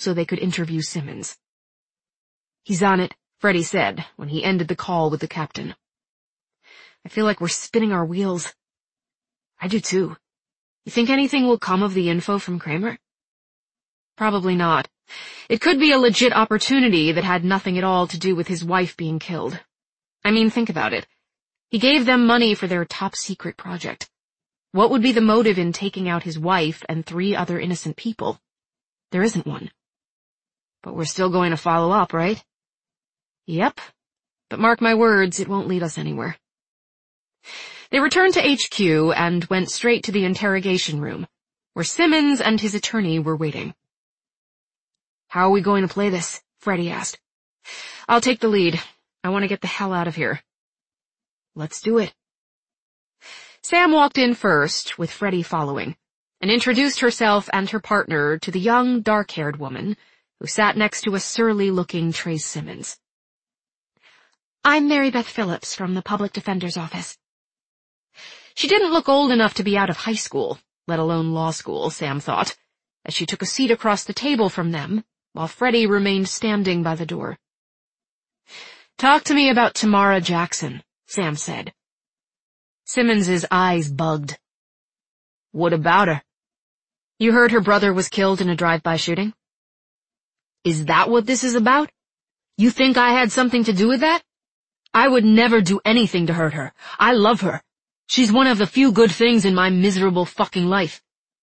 so they could interview Simmons. "He's on it," Freddie said when he ended the call with the captain. "I feel like we're spinning our wheels." "I do too. You think anything will come of the info from Kramer?" "Probably not. It could be a legit opportunity that had nothing at all to do with his wife being killed. I mean, think about it. He gave them money for their top-secret project. What would be the motive in taking out his wife and 3 other innocent people? There isn't one." "But we're still going to follow up, right?" "Yep. But mark my words, it won't lead us anywhere." They returned to HQ and went straight to the interrogation room, where Simmons and his attorney were waiting. "How are we going to play this?" Freddie asked. "I'll take the lead. I want to get the hell out of here." "Let's do it." Sam walked in first, with Freddie following, and introduced herself and her partner to the young, dark-haired woman who sat next to a surly-looking Trace Simmons. "I'm Mary Beth Phillips from the Public Defender's Office." She didn't look old enough to be out of high school, let alone law school, Sam thought, as she took a seat across the table from them, while Freddie remained standing by the door. "Talk to me about Tamara Jackson," Sam said. Simmons's eyes bugged. "What about her?" "You heard her brother was killed in a drive-by shooting?" "Is that what this is about? You think I had something to do with that? I would never do anything to hurt her. I love her. She's one of the few good things in my miserable fucking life."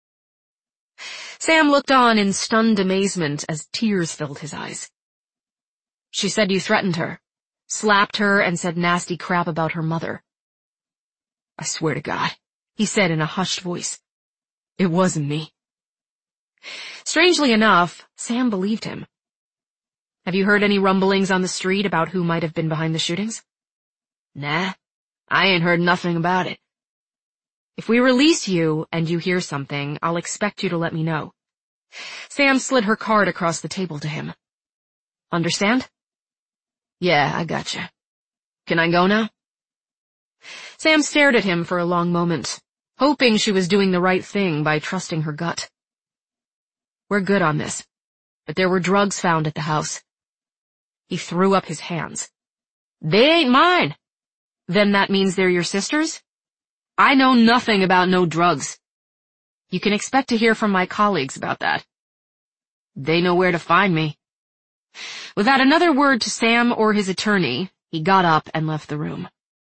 Sam looked on in stunned amazement as tears filled his eyes. "She said you threatened her, slapped her, and said nasty crap about her mother." "I swear to God," he said in a hushed voice. "It wasn't me." Strangely enough, Sam believed him. "Have you heard any rumblings on the street about who might have been behind the shootings?" "Nah, I ain't heard nothing about it." "If we release you and you hear something, I'll expect you to let me know." Sam slid her card across the table to him. "Understand?" "Yeah, I gotcha. Can I go now?" Sam stared at him for a long moment, hoping she was doing the right thing by trusting her gut. "We're good on this, but there were drugs found at the house." He threw up his hands. "They ain't mine." "Then that means they're your sister's?" "I know nothing about no drugs." "You can expect to hear from my colleagues about that." "They know where to find me." Without another word to Sam or his attorney, he got up and left the room.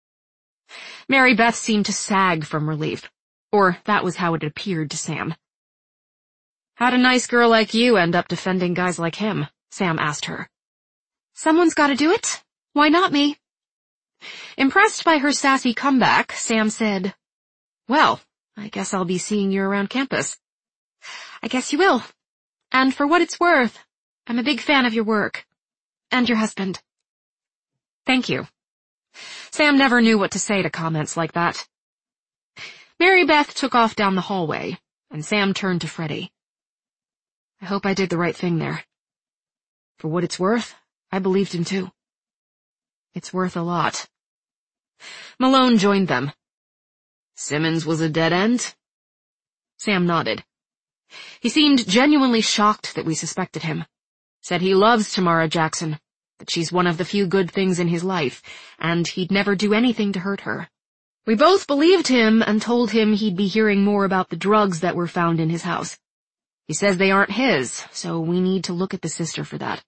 Mary Beth seemed to sag from relief, or that was how it appeared to Sam. "How'd a nice girl like you end up defending guys like him?" Sam asked her. "Someone's gotta do it. Why not me?" Impressed by her sassy comeback, Sam said, "Well, I guess I'll be seeing you around campus." "I guess you will. And for what it's worth, I'm a big fan of your work. And your husband." "Thank you." Sam never knew what to say to comments like that. Mary Beth took off down the hallway, and Sam turned to Freddie. "I hope I did the right thing there. For what it's worth, I believed him too." "It's worth a lot." Malone joined them. "Simmons was a dead end?" Sam nodded. He seemed genuinely shocked that we suspected him. Said he loves Tamara Jackson, that she's one of the few good things in his life, and he'd never do anything to hurt her. We both believed him and told him he'd be hearing more about the drugs that were found in his house. He says they aren't his, so we need to look at the sister for that.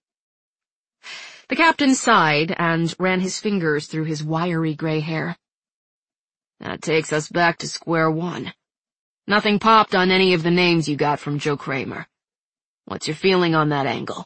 The captain sighed and ran his fingers through his wiry gray hair. "That takes us back to square one. Nothing popped on any of the names you got from Joe Kramer. What's your feeling on that angle?"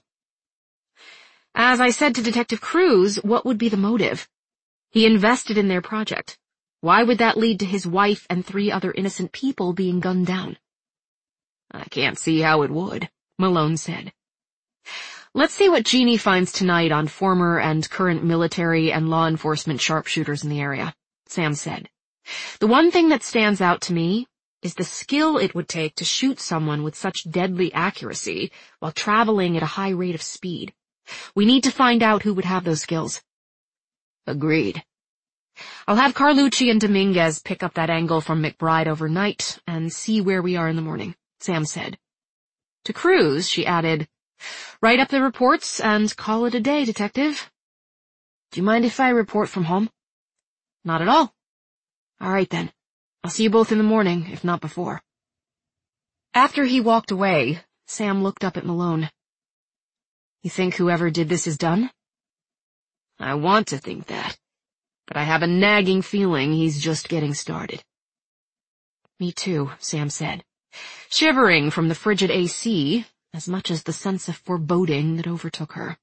As I said to Detective Cruz, what would be the motive? He invested in their project. Why would that lead to his wife and 3 other innocent people being gunned down? "I can't see how it would," Malone said. "Let's see what Jeannie finds tonight on former and current military and law enforcement sharpshooters in the area," Sam said. "The one thing that stands out to me is the skill it would take to shoot someone with such deadly accuracy while traveling at a high rate of speed. We need to find out who would have those skills." "Agreed." "I'll have Carlucci and Dominguez pick up that angle from McBride overnight and see where we are in the morning," Sam said. To Cruz, she added, Write up the reports and call it a day, Detective. Do you mind if I report from home? Not at all. All right then. I'll see you both in the morning, if not before. After he walked away, Sam looked up at Malone. You think whoever did this is done? I want to think that, but I have a nagging feeling he's just getting started. Me too, Sam said, shivering from the frigid AC as much as the sense of foreboding that overtook her.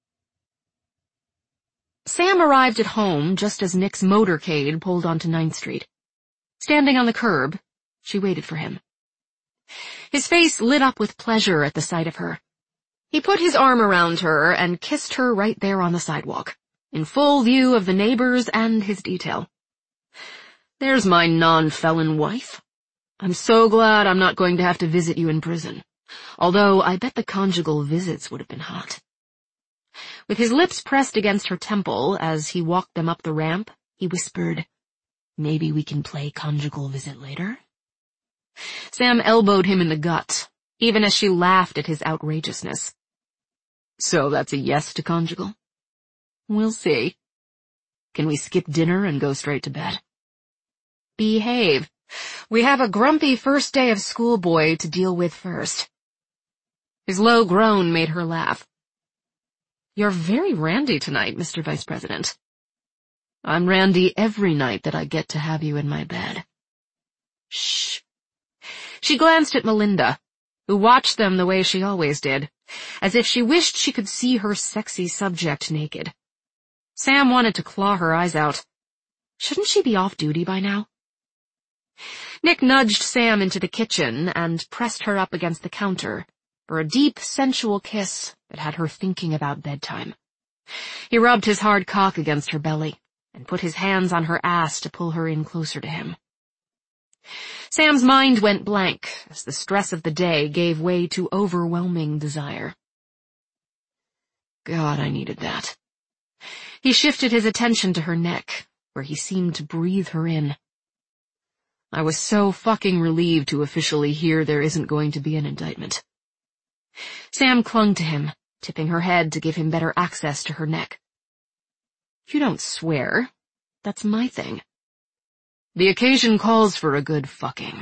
Sam arrived at home just as Nick's motorcade pulled onto 9th Street. Standing on the curb, she waited for him. His face lit up with pleasure at the sight of her. He put his arm around her and kissed her right there on the sidewalk, in full view of the neighbors and his detail. There's my non-felon wife. I'm so glad I'm not going to have to visit you in prison, although I bet the conjugal visits would have been hot. With his lips pressed against her temple as he walked them up the ramp, he whispered, Maybe we can play conjugal visit later? Sam elbowed him in the gut, even as she laughed at his outrageousness. So that's a yes to conjugal? We'll see. Can we skip dinner and go straight to bed? Behave. We have a grumpy first day of school boy to deal with first. His low groan made her laugh. You're very randy tonight, Mr. Vice President. I'm randy every night that I get to have you in my bed. Shh. She glanced at Melinda, who watched them the way she always did, as if she wished she could see her sexy subject naked. Sam wanted to claw her eyes out. Shouldn't she be off duty by now? Nick nudged Sam into the kitchen and pressed her up against the counter for a deep, sensual kiss that had her thinking about bedtime. He rubbed his hard cock against her belly and put his hands on her ass to pull her in closer to him. Sam's mind went blank as the stress of the day gave way to overwhelming desire. God, I needed that. He shifted his attention to her neck, where he seemed to breathe her in. I was so fucking relieved to officially hear there isn't going to be an indictment. Sam clung to him, tipping her head to give him better access to her neck. You don't swear. That's my thing. The occasion calls for a good fucking.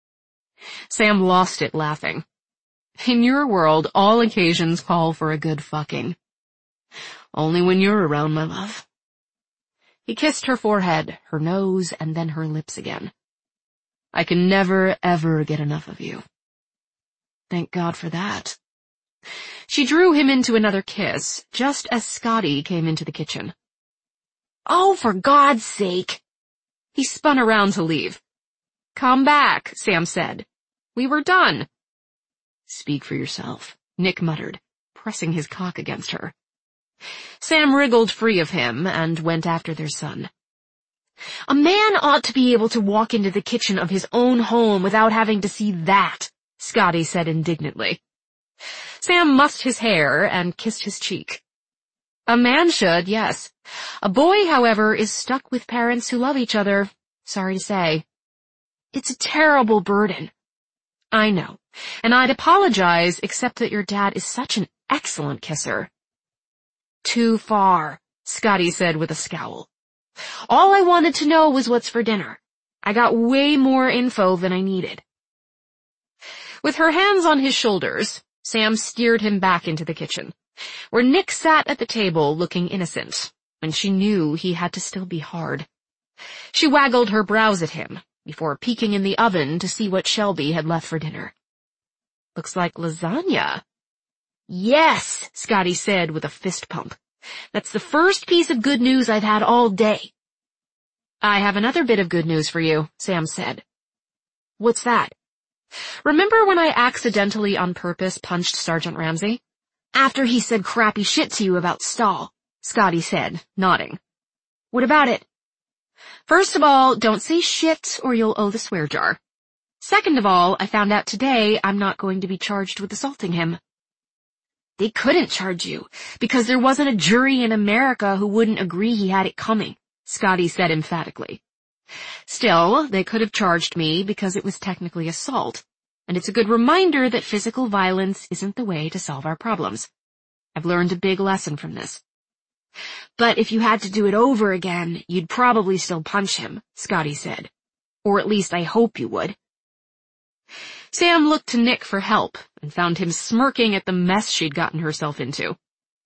Sam lost it laughing. In your world, all occasions call for a good fucking. Only when you're around, my love. He kissed her forehead, her nose, and then her lips again. I can never, ever get enough of you. Thank God for that. She drew him into another kiss, just as Scotty came into the kitchen. Oh, for God's sake! He spun around to leave. Come back, Sam said. We were done. Speak for yourself, Nick muttered, pressing his cock against her. Sam wriggled free of him and went after their son. A man ought to be able to walk into the kitchen of his own home without having to see that, Scotty said indignantly. Sam mussed his hair and kissed his cheek. A man should, yes. A boy, however, is stuck with parents who love each other, sorry to say. It's a terrible burden. I know, and I'd apologize except that your dad is such an excellent kisser. Too far, Scotty said with a scowl. All I wanted to know was what's for dinner. I got way more info than I needed. With her hands on his shoulders, Sam steered him back into the kitchen, where Nick sat at the table looking innocent, and she knew he had to still be hard. She waggled her brows at him, before peeking in the oven to see what Shelby had left for dinner. Looks like lasagna. Yes, Scotty said with a fist pump. That's the first piece of good news I've had all day. I have another bit of good news for you, Sam said. What's that? Remember when I accidentally on purpose punched Sergeant Ramsey? After he said crappy shit to you about Stahl, Scotty said, nodding. What about it? First of all, don't say shit or you'll owe the swear jar. Second of all, I found out today I'm not going to be charged with assaulting him. They couldn't charge you, because there wasn't a jury in America who wouldn't agree he had it coming, Scotty said emphatically. Still, they could have charged me because it was technically assault, and it's a good reminder that physical violence isn't the way to solve our problems. I've learned a big lesson from this. But if you had to do it over again, you'd probably still punch him, Scotty said. Or at least I hope you would. Sam looked to Nick for help and found him smirking at the mess she'd gotten herself into.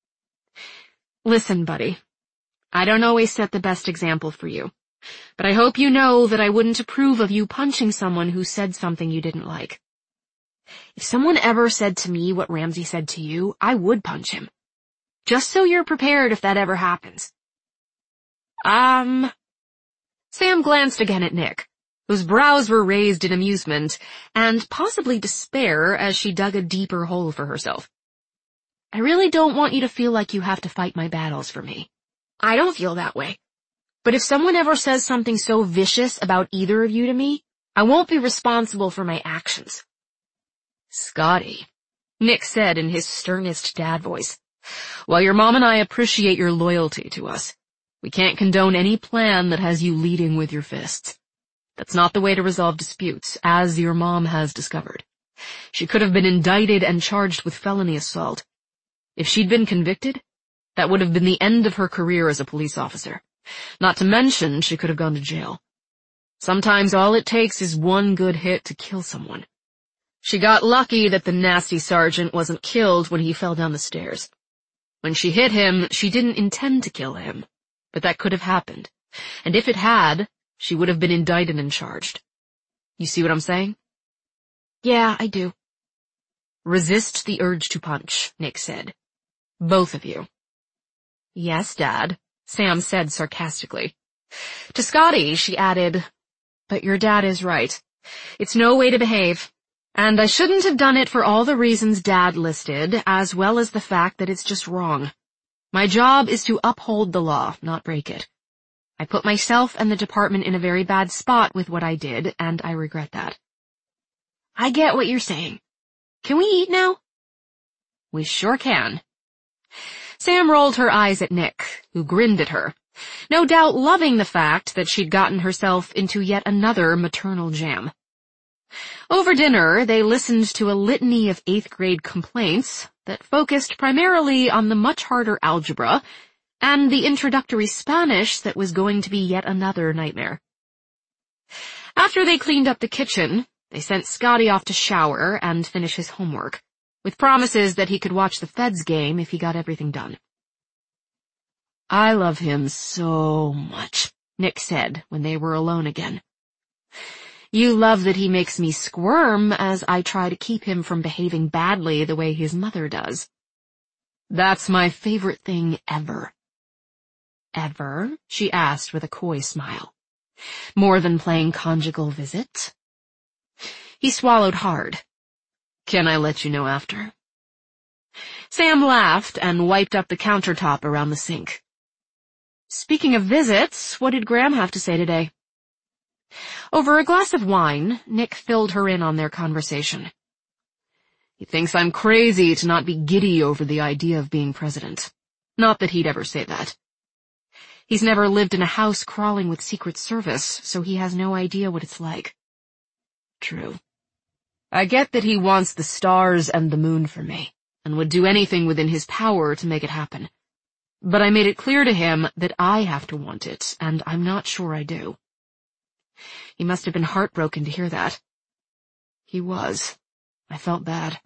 Listen, buddy, I don't always set the best example for you, but I hope you know that I wouldn't approve of you punching someone who said something you didn't like. If someone ever said to me what Ramsey said to you, I would punch him. Just so you're prepared if that ever happens. Sam glanced again at Nick, whose brows were raised in amusement and possibly despair as she dug a deeper hole for herself. I really don't want you to feel like you have to fight my battles for me. I don't feel that way. But if someone ever says something so vicious about either of you to me, I won't be responsible for my actions. Scotty, Nick said in his sternest dad voice, while your mom and I appreciate your loyalty to us, we can't condone any plan that has you leading with your fists. That's not the way to resolve disputes, as your mom has discovered. She could have been indicted and charged with felony assault. If she'd been convicted, that would have been the end of her career as a police officer. Not to mention, she could have gone to jail. Sometimes all it takes is one good hit to kill someone. She got lucky that the nasty sergeant wasn't killed when he fell down the stairs. When she hit him, she didn't intend to kill him, but that could have happened. And if it had, she would have been indicted and charged. You see what I'm saying? Yeah, I do. Resist the urge to punch, Nick said. Both of you. Yes, Dad, Sam said sarcastically. To Scotty, she added, but your dad is right. It's no way to behave. And I shouldn't have done it for all the reasons Dad listed, as well as the fact that it's just wrong. My job is to uphold the law, not break it. I put myself and the department in a very bad spot with what I did, and I regret that. I get what you're saying. Can we eat now? We sure can. Sam rolled her eyes at Nick, who grinned at her, no doubt loving the fact that she'd gotten herself into yet another maternal jam. Over dinner, they listened to a litany of 8th grade complaints that focused primarily on the much harder algebra and the introductory Spanish that was going to be yet another nightmare. After they cleaned up the kitchen, they sent Scotty off to shower and finish his homework, with promises that he could watch the Feds game if he got everything done. I love him so much, Nick said when they were alone again. You love that he makes me squirm as I try to keep him from behaving badly the way his mother does. That's my favorite thing ever. Ever? She asked with a coy smile. More than playing conjugal visit? He swallowed hard. Can I let you know after? Sam laughed and wiped up the countertop around the sink. Speaking of visits, what did Graham have to say today? Over a glass of wine, Nick filled her in on their conversation. He thinks I'm crazy to not be giddy over the idea of being president. Not that he'd ever say that. He's never lived in a house crawling with Secret Service, so he has no idea what it's like. True. I get that he wants the stars and the moon for me, and would do anything within his power to make it happen. But I made it clear to him that I have to want it, and I'm not sure I do. He must have been heartbroken to hear that. He was. I felt bad.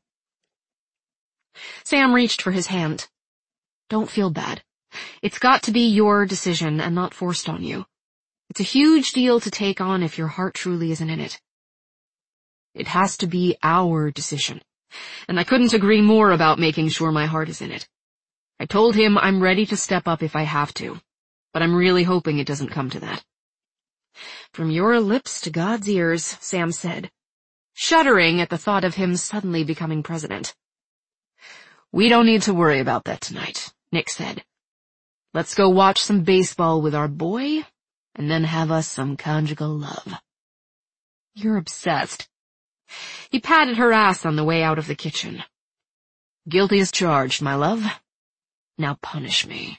Sam reached for his hand. Don't feel bad. It's got to be your decision and not forced on you. It's a huge deal to take on if your heart truly isn't in it. It has to be our decision, and I couldn't agree more about making sure my heart is in it. I told him I'm ready to step up if I have to, but I'm really hoping it doesn't come to that. From your lips to God's ears, Sam said, shuddering at the thought of him suddenly becoming president. We don't need to worry about that tonight, Nick said. Let's go watch some baseball with our boy, and then have us some conjugal love. You're obsessed. He patted her ass on the way out of the kitchen. Guilty as charged, my love. Now punish me.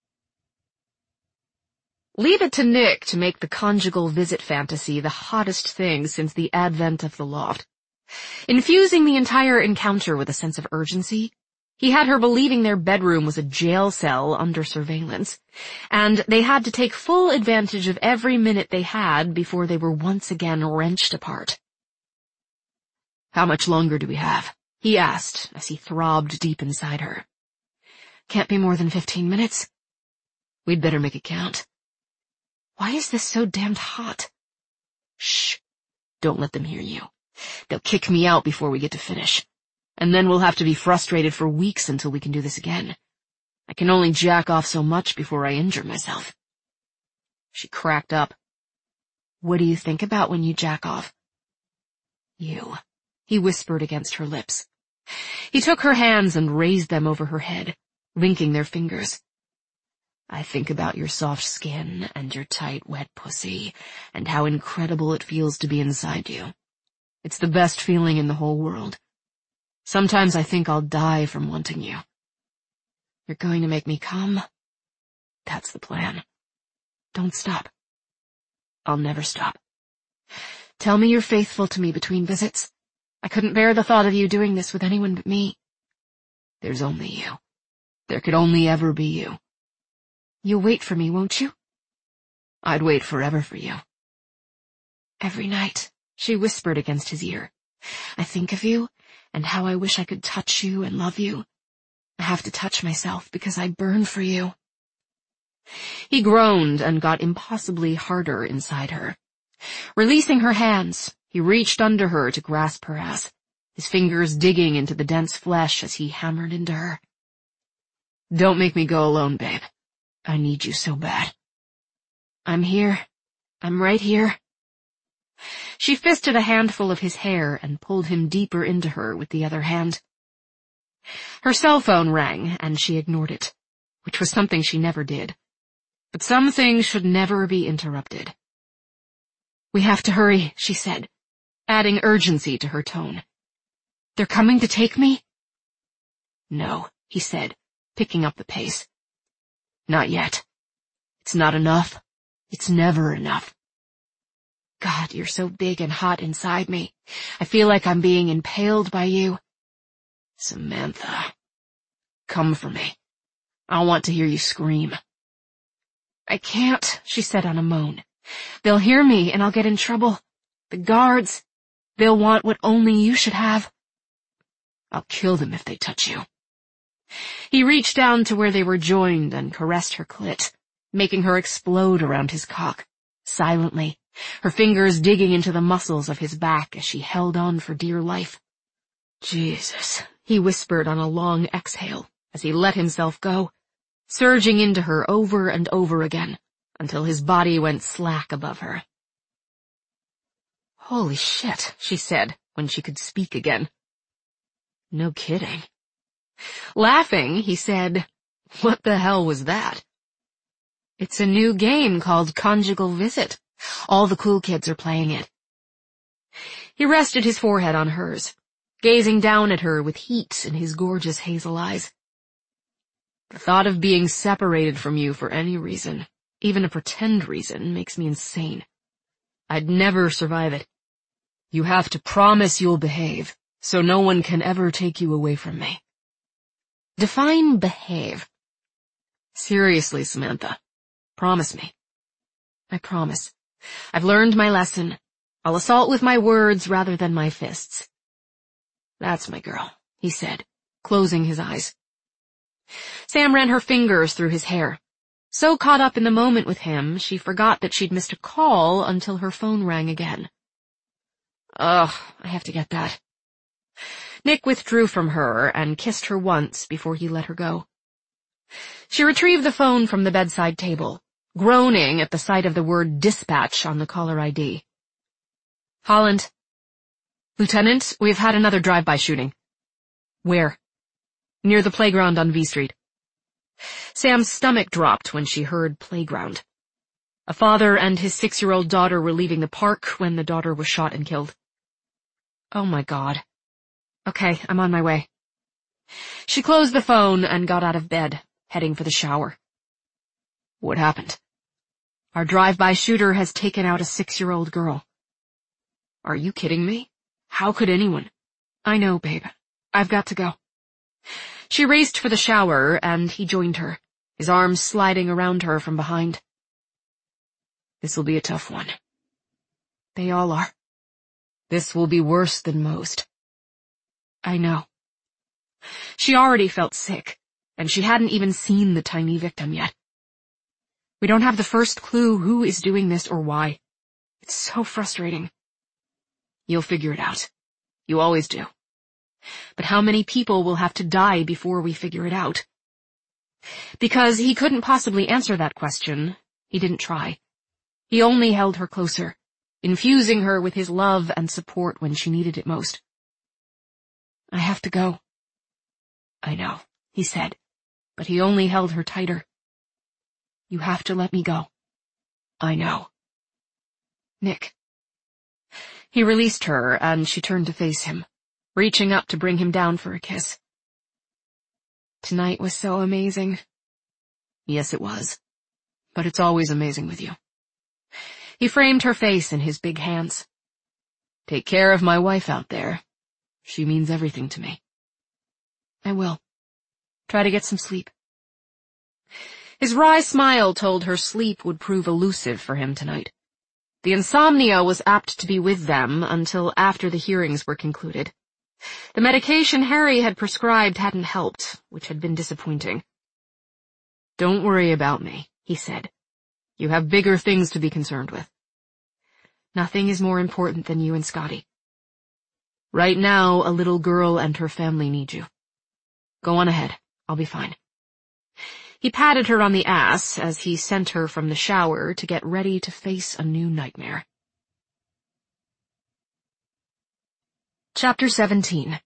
Leave it to Nick to make the conjugal visit fantasy the hottest thing since the advent of the loft. Infusing the entire encounter with a sense of urgency, He had her believing their bedroom was a jail cell under surveillance, and they had to take full advantage of every minute they had before they were once again wrenched apart. "How much longer do we have?" he asked as he throbbed deep inside her. "Can't be more than 15 minutes. We'd better make it count." "Why is this so damned hot?" "Shh. Don't let them hear you. They'll kick me out before we get to finish. And then we'll have to be frustrated for weeks until we can do this again. I can only jack off so much before I injure myself." She cracked up. "What do you think about when you jack off?" "You," he whispered against her lips. He took her hands and raised them over her head, linking their fingers. "I think about your soft skin and your tight, wet pussy, and how incredible it feels to be inside you. It's the best feeling in the whole world. Sometimes I think I'll die from wanting you." "You're going to make me come?" "That's the plan. Don't stop." "I'll never stop." "Tell me you're faithful to me between visits. I couldn't bear the thought of you doing this with anyone but me." "There's only you. There could only ever be you." "You'll wait for me, won't you?" "I'd wait forever for you." "Every night," she whispered against his ear, "I think of you, and how I wish I could touch you and love you. I have to touch myself because I burn for you." He groaned and got impossibly harder inside her. Releasing her hands, he reached under her to grasp her ass, his fingers digging into the dense flesh as he hammered into her. "Don't make me go alone, babe. I need you so bad." "I'm here. I'm right here." She fisted a handful of his hair and pulled him deeper into her with the other hand. Her cell phone rang, and she ignored it, which was something she never did. But some things should never be interrupted. "We have to hurry," she said, adding urgency to her tone. "They're coming to take me?" "No," he said, picking up the pace. "Not yet. It's not enough. It's never enough. God, you're so big and hot inside me. I feel like I'm being impaled by you. Samantha, come for me. I want to hear you scream." "I can't," she said on a moan. "They'll hear me and I'll get in trouble. The guards, they'll want what only you should have." "I'll kill them if they touch you." He reached down to where they were joined and caressed her clit, making her explode around his cock, silently, her fingers digging into the muscles of his back as she held on for dear life. "Jesus," he whispered on a long exhale as he let himself go, surging into her over and over again until his body went slack above her. "Holy shit," she said when she could speak again. "No kidding." Laughing, he said, "What the hell was that?" "It's a new game called Conjugal Visit. All the cool kids are playing it." He rested his forehead on hers, gazing down at her with heat in his gorgeous hazel eyes. "The thought of being separated from you for any reason, even a pretend reason, makes me insane. I'd never survive it. You have to promise you'll behave, so no one can ever take you away from me." "Define behave." "Seriously, Samantha, promise me." "I promise. I've learned my lesson. I'll assault with my words rather than my fists." "That's my girl," he said, closing his eyes. Sam ran her fingers through his hair. So caught up in the moment with him, she forgot that she'd missed a call until her phone rang again. "Ugh, I have to get that." Nick withdrew from her and kissed her once before he let her go. She retrieved the phone from the bedside table, groaning at the sight of the word dispatch on the caller ID. "Holland." "Lieutenant, we've had another drive-by shooting." "Where?" "Near the playground on V Street." Sam's stomach dropped when she heard playground. A father and his 6-year-old daughter were leaving the park when the daughter was shot and killed. "Oh my God. Okay, I'm on my way." She closed the phone and got out of bed, heading for the shower. "What happened?" "Our drive-by shooter has taken out a 6-year-old girl." "Are you kidding me? How could anyone?" "I know, babe. I've got to go." She raced for the shower, and he joined her, his arms sliding around her from behind. This'll be a tough one. They all are. This will be worse than most. I know. She already felt sick, and she hadn't even seen the tiny victim yet. We don't have the first clue who is doing this or why. It's so frustrating. You'll figure it out. You always do. But how many people will have to die before we figure it out? Because he couldn't possibly answer that question, he didn't try. He only held her closer, infusing her with his love and support when she needed it most. I have to go. I know, he said, but he only held her tighter. You have to let me go. I know. Nick. He released her, and she turned to face him, reaching up to bring him down for a kiss. Tonight was so amazing. Yes, it was. But it's always amazing with you. He framed her face in his big hands. Take care of my wife out there. She means everything to me. I will. Try to get some sleep. His wry smile told her sleep would prove elusive for him tonight. The insomnia was apt to be with them until after the hearings were concluded. The medication Harry had prescribed hadn't helped, which had been disappointing. Don't worry about me, he said. You have bigger things to be concerned with. Nothing is more important than you and Scotty. Right now, a little girl and her family need you. Go on ahead. I'll be fine. He patted her on the ass as he sent her from the shower to get ready to face a new nightmare. Chapter 17.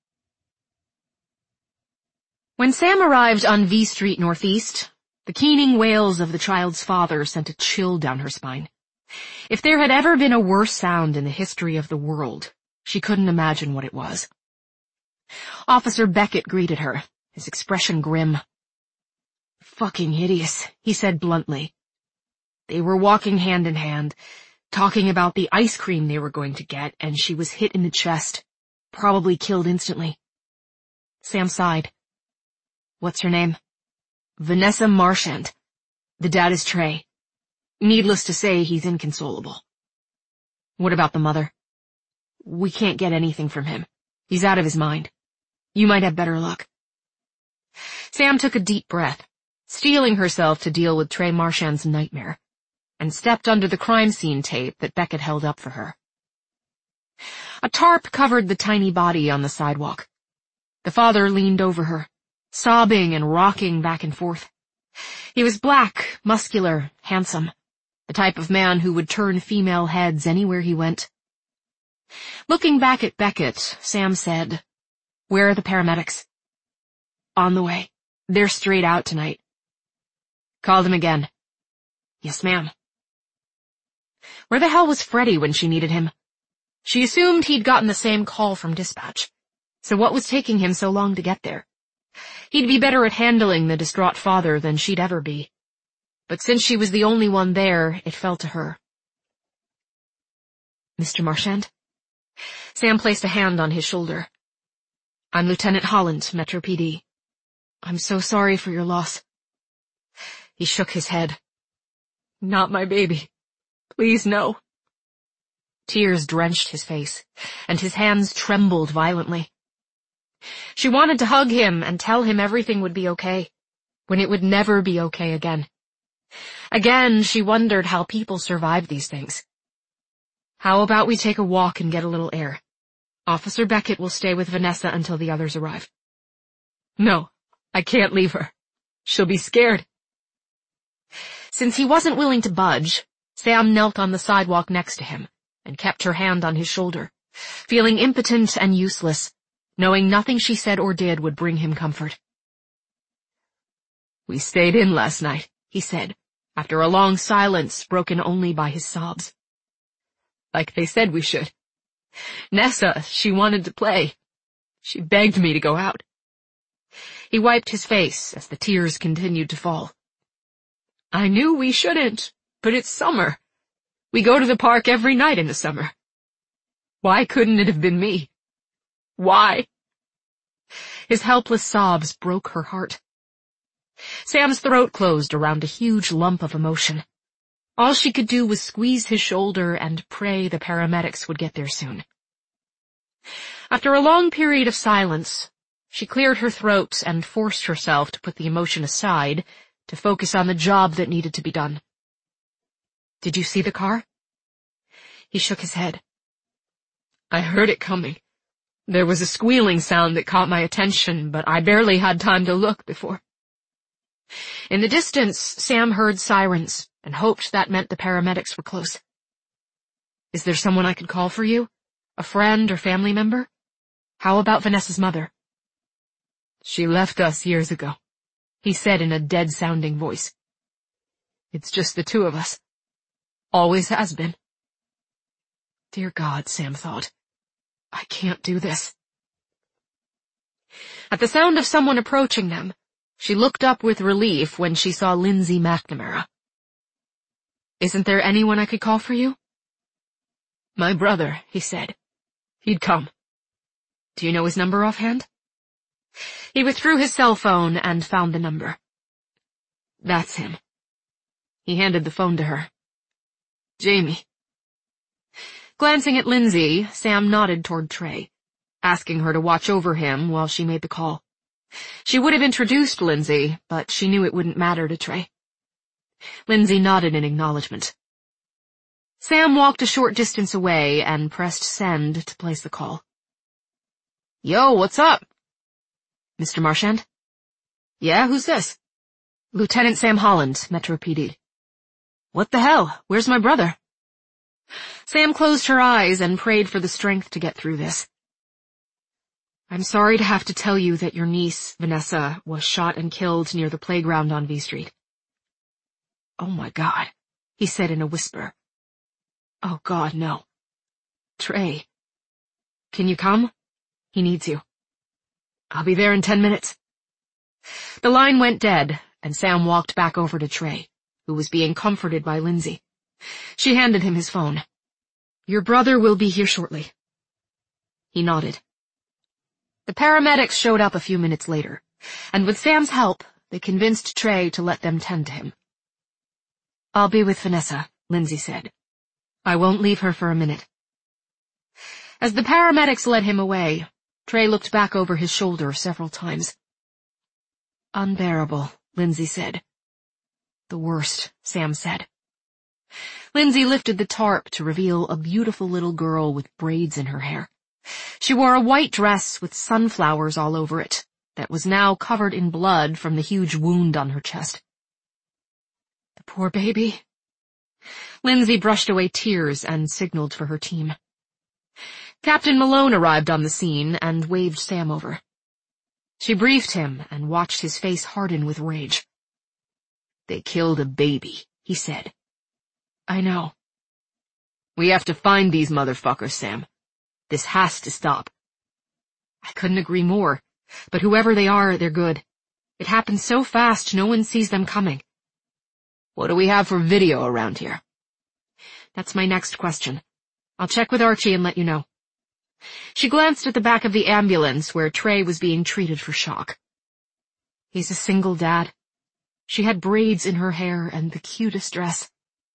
When Sam arrived on V Street Northeast, the keening wails of the child's father sent a chill down her spine. If there had ever been a worse sound in the history of the world, she couldn't imagine what it was. Officer Beckett greeted her, his expression grim. Fucking hideous, he said bluntly. They were walking hand in hand, talking about the ice cream they were going to get, and she was hit in the chest, probably killed instantly. Sam sighed. What's her name? Vanessa Marchand. The dad is Trey. Needless to say, he's inconsolable. What about the mother? We can't get anything from him. He's out of his mind. You might have better luck. Sam took a deep breath, steeling herself to deal with Trey Marchand's nightmare, and stepped under the crime scene tape that Beckett held up for her. A tarp covered the tiny body on the sidewalk. The father leaned over her, sobbing and rocking back and forth. He was black, muscular, handsome, the type of man who would turn female heads anywhere he went. Looking back at Beckett, Sam said, Where are the paramedics? On the way. They're straight out tonight. Call them again. Yes, ma'am. Where the hell was Freddie when she needed him? She assumed he'd gotten the same call from dispatch. So what was taking him so long to get there? He'd be better at handling the distraught father than she'd ever be. But since she was the only one there, it fell to her. Mr. Marchand? Sam placed a hand on his shoulder. I'm Lieutenant Holland, Metro PD. I'm so sorry for your loss. He shook his head. Not my baby. Please, no. Tears drenched his face, and his hands trembled violently. She wanted to hug him and tell him everything would be okay, when it would never be okay again. Again, she wondered how people survive these things. How about we take a walk and get a little air? Officer Beckett will stay with Vanessa until the others arrive. No, I can't leave her. She'll be scared. Since he wasn't willing to budge, Sam knelt on the sidewalk next to him and kept her hand on his shoulder, feeling impotent and useless, knowing nothing she said or did would bring him comfort. We stayed in last night, he said, after a long silence broken only by his sobs. Like they said we should. Nessa, she wanted to play. She begged me to go out. He wiped his face as the tears continued to fall. I knew we shouldn't, but it's summer. We go to the park every night in the summer. Why couldn't it have been me? Why? His helpless sobs broke her heart. Sam's throat closed around a huge lump of emotion. All she could do was squeeze his shoulder and pray the paramedics would get there soon. After a long period of silence, she cleared her throat and forced herself to put the emotion aside to focus on the job that needed to be done. "Did you see the car?" He shook his head. "I heard it coming. There was a squealing sound that caught my attention, but I barely had time to look before." In the distance, Sam heard sirens and hoped that meant the paramedics were close. "Is there someone I could call for you? A friend or family member? How about Vanessa's mother?" "She left us years ago," he said in a dead-sounding voice. "It's just the two of us. Always has been." Dear God, Sam thought. I can't do this. At the sound of someone approaching them, she looked up with relief when she saw Lindsay McNamara. "Isn't there anyone I could call for you?" "My brother," he said. "He'd come." "Do you know his number offhand?" He withdrew his cell phone and found the number. "That's him." He handed the phone to her. "Jamie." Glancing at Lindsay, Sam nodded toward Trey, asking her to watch over him while she made the call. She would have introduced Lindsay, but she knew it wouldn't matter to Trey. Lindsay nodded in acknowledgement. Sam walked a short distance away and pressed send to place the call. "Yo, what's up?" "Mr. Marchand?" "Yeah, who's this?" "Lieutenant Sam Holland, Metro PD." "What the hell? Where's my brother?" Sam closed her eyes and prayed for the strength to get through this. "I'm sorry to have to tell you that your niece, Vanessa, was shot and killed near the playground on V Street." "Oh my God," he said in a whisper. "Oh God, no. Trey. Can you come? He needs you." "I'll be there in 10 minutes. The line went dead, and Sam walked back over to Trey, who was being comforted by Lindsay. She handed him his phone. "Your brother will be here shortly." He nodded. The paramedics showed up a few minutes later, and with Sam's help, they convinced Trey to let them tend to him. "I'll be with Vanessa," Lindsay said. "I won't leave her for a minute." As the paramedics led him away, Trey looked back over his shoulder several times. "Unbearable," Lindsay said. "The worst," Sam said. Lindsay lifted the tarp to reveal a beautiful little girl with braids in her hair. She wore a white dress with sunflowers all over it that was now covered in blood from the huge wound on her chest. "The poor baby." Lindsay brushed away tears and signaled for her team. Captain Malone arrived on the scene and waved Sam over. She briefed him and watched his face harden with rage. "They killed a baby," he said. "I know." "We have to find these motherfuckers, Sam. This has to stop." "I couldn't agree more, but whoever they are, they're good. It happened so fast no one sees them coming." "What do we have for video around here?" "That's my next question. I'll check with Archie and let you know." She glanced at the back of the ambulance where Trey was being treated for shock. He's a single dad. She had braids in her hair and the cutest dress.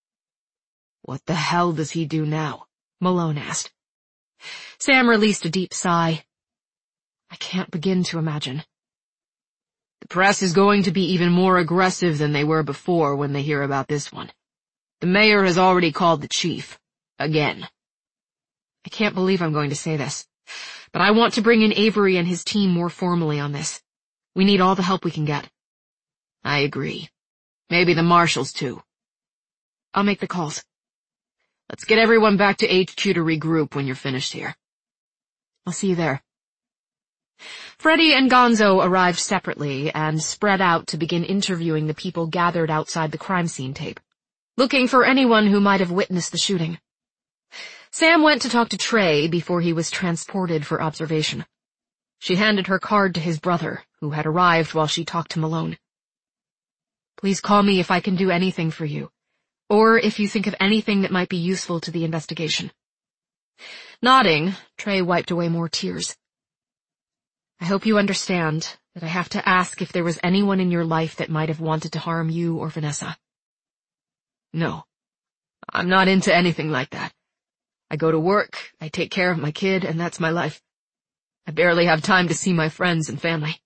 "What the hell does he do now?" Malone asked. Sam released a deep sigh. "I can't begin to imagine." "The press is going to be even more aggressive than they were before when they hear about this one. The mayor has already called the chief. Again." "I can't believe I'm going to say this, but I want to bring in Avery and his team more formally on this. We need all the help we can get." "I agree. Maybe the marshals too." "I'll make the calls." "Let's get everyone back to HQ to regroup when you're finished here." "I'll see you there." Freddie and Gonzo arrived separately and spread out to begin interviewing the people gathered outside the crime scene tape, looking for anyone who might have witnessed the shooting. Sam went to talk to Trey before he was transported for observation. She handed her card to his brother, who had arrived while she talked to Malone. "Please call me if I can do anything for you, or if you think of anything that might be useful to the investigation." Nodding, Trey wiped away more tears. I hope you understand that I have to ask if there was anyone in your life that might have wanted to harm you or Vanessa. No, I'm not into anything like that. I go to work, I take care of my kid, and that's my life. I barely have time to see my friends and family.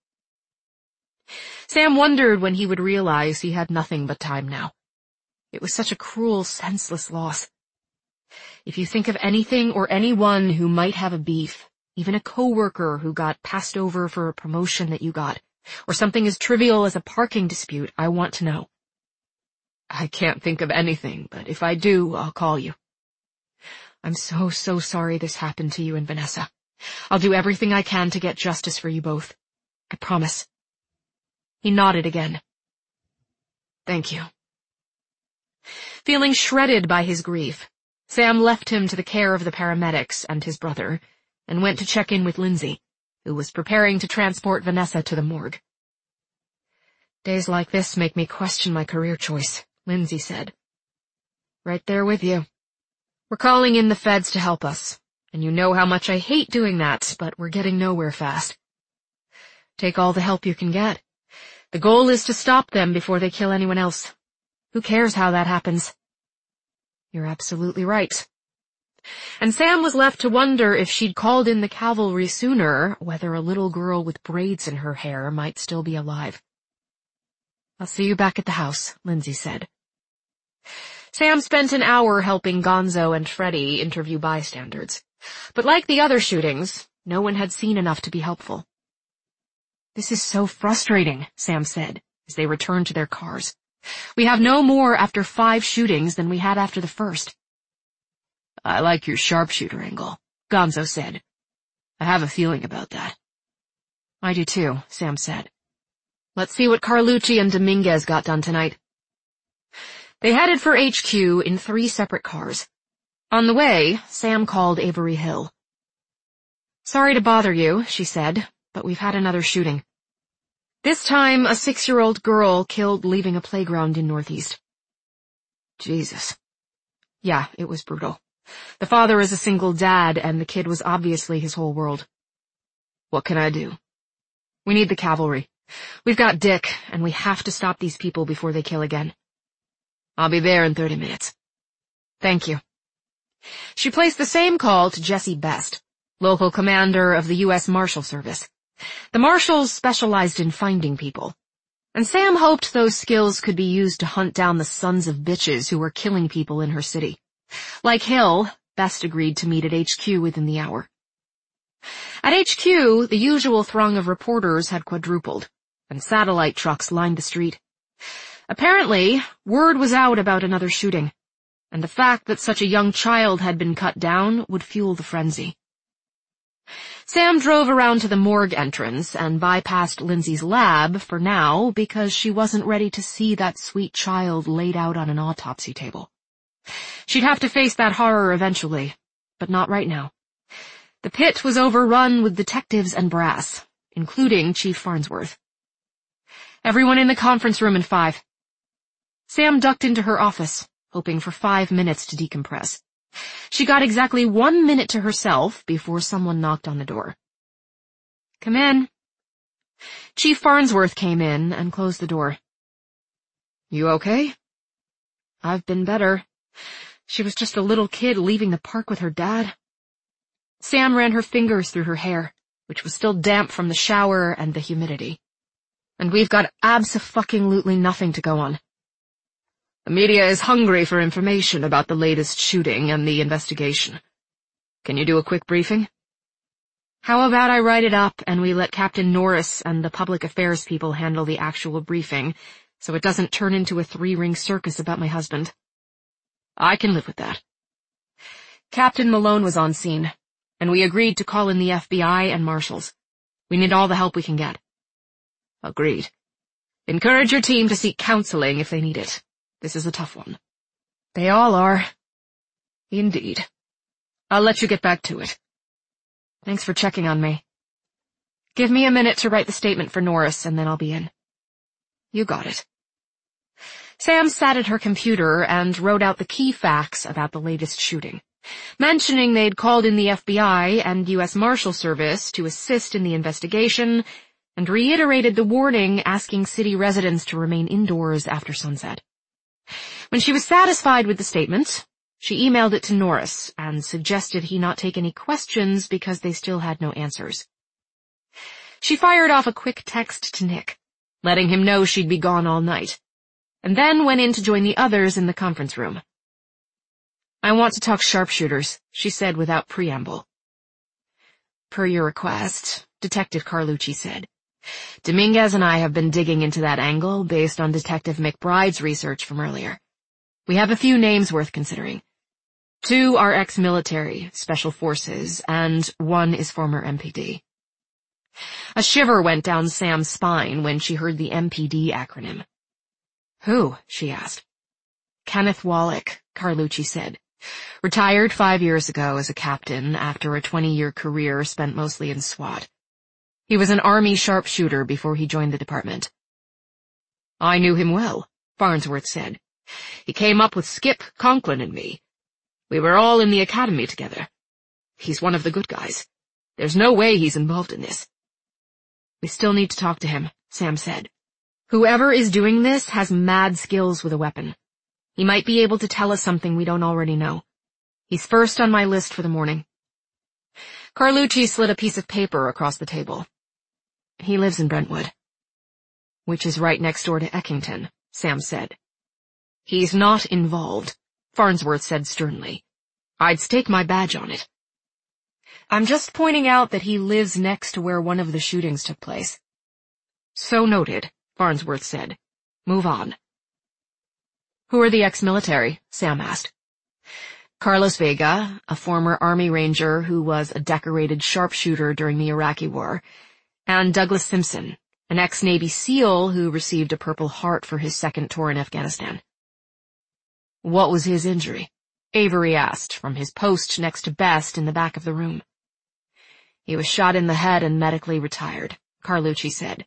Sam wondered when he would realize he had nothing but time now. It was such a cruel, senseless loss. If you think of anything or anyone who might have a beef, even a coworker who got passed over for a promotion that you got, or something as trivial as a parking dispute, I want to know. I can't think of anything, but if I do, I'll call you. I'm so sorry this happened to you and Vanessa. I'll do everything I can to get justice for you both. I promise. He nodded again. Thank you. Feeling shredded by his grief, Sam left him to the care of the paramedics and his brother, and went to check in with Lindsay, who was preparing to transport Vanessa to the morgue. Days like this make me question my career choice, Lindsay said. Right there with you. We're calling in the feds to help us, and you know how much I hate doing that, but we're getting nowhere fast. Take all the help you can get. The goal is to stop them before they kill anyone else. Who cares how that happens? You're absolutely right. And Sam was left to wonder if she'd called in the cavalry sooner, whether a little girl with braids in her hair might still be alive. I'll see you back at the house, Lindsay said. Sam spent an hour helping Gonzo and Freddie interview bystanders. But like the other shootings, no one had seen enough to be helpful. This is so frustrating, Sam said, as they returned to their cars. We have no more after 5 shootings than we had after the first. I like your sharpshooter angle, Gonzo said. I have a feeling about that. I do too, Sam said. Let's see what Carlucci and Dominguez got done tonight. They headed for HQ in 3 separate cars. On the way, Sam called Avery Hill. Sorry to bother you, she said, but we've had another shooting. This time, a 6-year-old girl killed leaving a playground in Northeast. Jesus. Yeah, it was brutal. The father is a single dad, and the kid was obviously his whole world. What can I do? We need the cavalry. We've got Dick, and we have to stop these people before they kill again. I'll be there in 30 minutes. Thank you. She placed the same call to Jesse Best, local commander of the U.S. Marshal Service. The Marshals specialized in finding people, and Sam hoped those skills could be used to hunt down the sons of bitches who were killing people in her city. Like Hill, Best agreed to meet at HQ within the hour. At HQ, the usual throng of reporters had quadrupled, and satellite trucks lined the street. Apparently, word was out about another shooting, and the fact that such a young child had been cut down would fuel the frenzy. Sam drove around to the morgue entrance and bypassed Lindsay's lab for now because she wasn't ready to see that sweet child laid out on an autopsy table. She'd have to face that horror eventually, but not right now. The pit was overrun with detectives and brass, including Chief Farnsworth. Everyone in the conference room in 5. Sam ducked into her office, hoping for 5 minutes to decompress. She got exactly 1 minute to herself before someone knocked on the door. Come in. Chief Farnsworth came in and closed the door. You okay? I've been better. She was just a little kid leaving the park with her dad. Sam ran her fingers through her hair, which was still damp from the shower and the humidity. And we've got abso-fucking-lutely nothing to go on. The media is hungry for information about the latest shooting and the investigation. Can you do a quick briefing? How about I write it up and we let Captain Norris and the public affairs people handle the actual briefing, so it doesn't turn into a 3-ring circus about my husband? I can live with that. Captain Malone was on scene, and we agreed to call in the FBI and marshals. We need all the help we can get. Agreed. Encourage your team to seek counseling if they need it. This is a tough one. They all are. Indeed. I'll let you get back to it. Thanks for checking on me. Give me a minute to write the statement for Norris, and then I'll be in. You got it. Sam sat at her computer and wrote out the key facts about the latest shooting. mentioning they'd called in the FBI and U.S. Marshal Service to assist in the investigation, and reiterated the warning asking city residents to remain indoors after sunset. When she was satisfied with the statement, she emailed it to Norris and suggested he not take any questions because they still had no answers. She fired off a quick text to Nick, letting him know she'd be gone all night, and then went in to join the others in the conference room. "I want to talk sharpshooters," she said without preamble. "Per your request," Detective Carlucci said. "Dominguez and I have been digging into that angle based on Detective McBride's research from earlier. We have a few names worth considering. 2 are ex-military, special forces, and 1 is former MPD. A shiver went down Sam's spine when she heard the MPD acronym. "Who?" she asked. "Kenneth Wallach," Carlucci said. "Retired 5 years ago as a captain after a 20-year career spent mostly in SWAT. He was an Army sharpshooter before he joined the department." "I knew him well," Farnsworth said. "He came up with Skip, Conklin, and me. We were all in the academy together. He's one of the good guys. There's no way he's involved in this." "We still need to talk to him," Sam said. "Whoever is doing this has mad skills with a weapon. He might be able to tell us something we don't already know. He's first on my list for the morning." Carlucci slid a piece of paper across the table. "He lives in Brentwood." "Which is right next door to Eckington," Sam said. "He's not involved," Farnsworth said sternly. "I'd stake my badge on it." "I'm just pointing out that he lives next to where one of the shootings took place." "So noted," Farnsworth said. "Move on." "Who are the ex-military?" Sam asked. "Carlos Vega, a former Army Ranger who was a decorated sharpshooter during the Iraqi War, and Douglas Simpson, an ex-Navy SEAL who received a Purple Heart for his second tour in Afghanistan." "What was his injury?" Avery asked from his post next to Best in the back of the room. "He was shot in the head and medically retired," Carlucci said.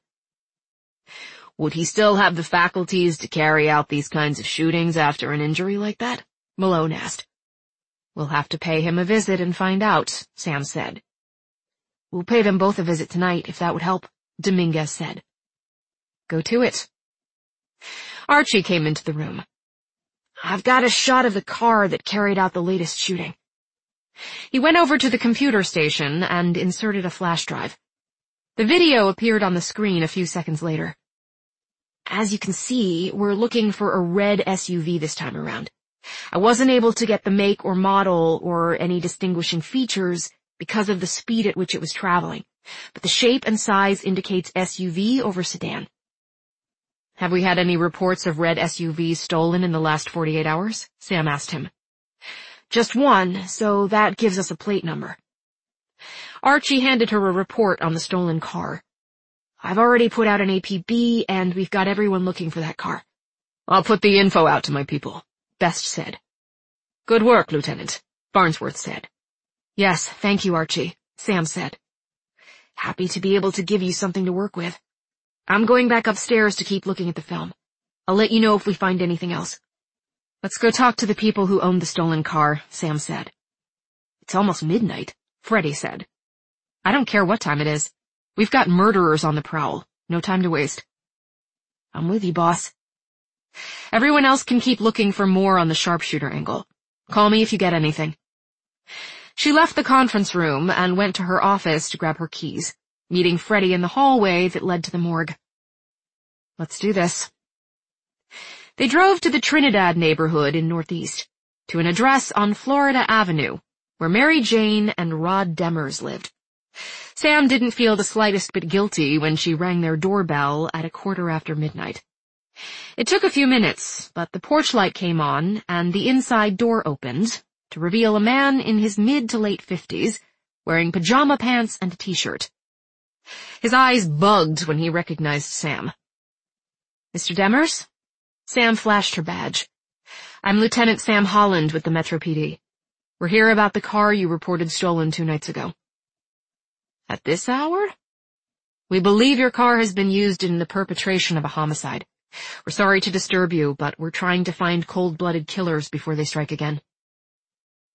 "Would he still have the faculties to carry out these kinds of shootings after an injury like that?" Malone asked. "We'll have to pay him a visit and find out," Sam said. "We'll pay them both a visit tonight, if that would help," Dominguez said. "Go to it." Archie came into the room. "I've got a shot of the car that carried out the latest shooting." He went over to the computer station and inserted a flash drive. The video appeared on the screen a few seconds later. "As you can see, we're looking for a red SUV this time around. I wasn't able to get the make or model or any distinguishing features because of the speed at which it was traveling, but the shape and size indicates SUV over sedan." "Have we had any reports of red SUVs stolen in the last 48 hours?" Sam asked him. "Just one, so that gives us a plate number." Archie handed her a report on the stolen car. "I've already put out an APB, and we've got everyone looking for that car." "I'll put the info out to my people," Best said. "Good work, Lieutenant," Farnsworth said. "Yes, thank you, Archie," Sam said. "Happy to be able to give you something to work with. I'm going back upstairs to keep looking at the film. I'll let you know if we find anything else." "Let's go talk to the people who owned the stolen car," Sam said. "It's almost midnight," Freddie said. "I don't care what time it is. We've got murderers on the prowl. No time to waste." "I'm with you, boss." "Everyone else can keep looking for more on the sharpshooter angle. Call me if you get anything." She left the conference room and went to her office to grab her keys, meeting Freddie in the hallway that led to the morgue. "Let's do this." They drove to the Trinidad neighborhood in Northeast, to an address on Florida Avenue, where Mary Jane and Rod Demers lived. Sam didn't feel the slightest bit guilty when she rang their doorbell at midnight. It took a few minutes, but the porch light came on and the inside door opened to reveal a man in his mid to late 50s, wearing pajama pants and a t-shirt. His eyes bugged when he recognized Sam. "Mr. Demers?" Sam flashed her badge. "I'm Lieutenant Sam Holland with the Metro PD. We're here about the car you reported stolen 2 nights ago." "At this hour?" "We believe your car has been used in the perpetration of a homicide. We're sorry to disturb you, but we're trying to find cold-blooded killers before they strike again."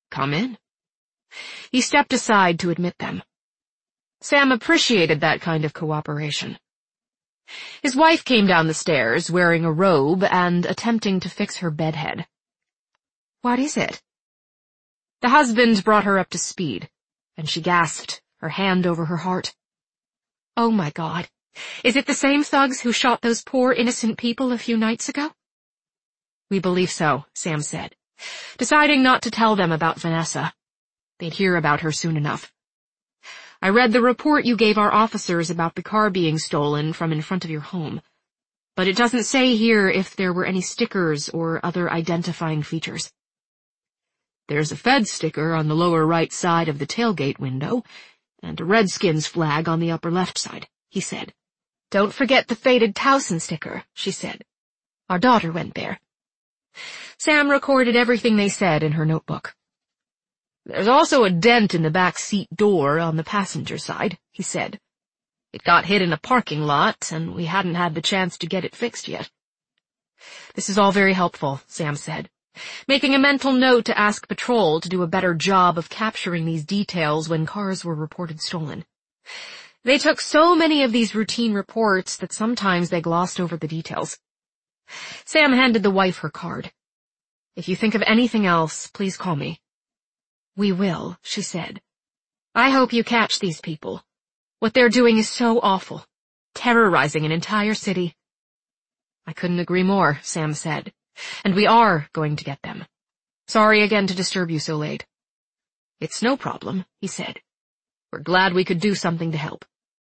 Come in. He stepped aside to admit them. Sam appreciated that kind of cooperation. His wife came down the stairs, wearing a robe and attempting to fix her bedhead. What is it? The husband brought her up to speed, and she gasped, her hand over her heart. Oh my God, is it the same thugs who shot those poor innocent people a few nights ago? We believe so, Sam said, deciding not to tell them about Vanessa. They'd hear about her soon enough. I read the report you gave our officers about the car being stolen from in front of your home, but it doesn't say here if there were any stickers or other identifying features. There's a Fed sticker on the lower right side of the tailgate window, and a Redskins flag on the upper left side, he said. Don't forget the faded Towson sticker, she said. Our daughter went there. Sam recorded everything they said in her notebook. There's also a dent in the back seat door on the passenger side, he said. It got hit in a parking lot, and we hadn't had the chance to get it fixed yet. This is all very helpful, Sam said, making a mental note to ask patrol to do a better job of capturing these details when cars were reported stolen. They took so many of these routine reports that sometimes they glossed over the details. Sam handed the wife her card. If you think of anything else, please call me. We will, she said. I hope you catch these people. What they're doing is so awful, terrorizing an entire city. I couldn't agree more, Sam said, and we are going to get them. Sorry again to disturb you so late. It's no problem, he said. We're glad we could do something to help.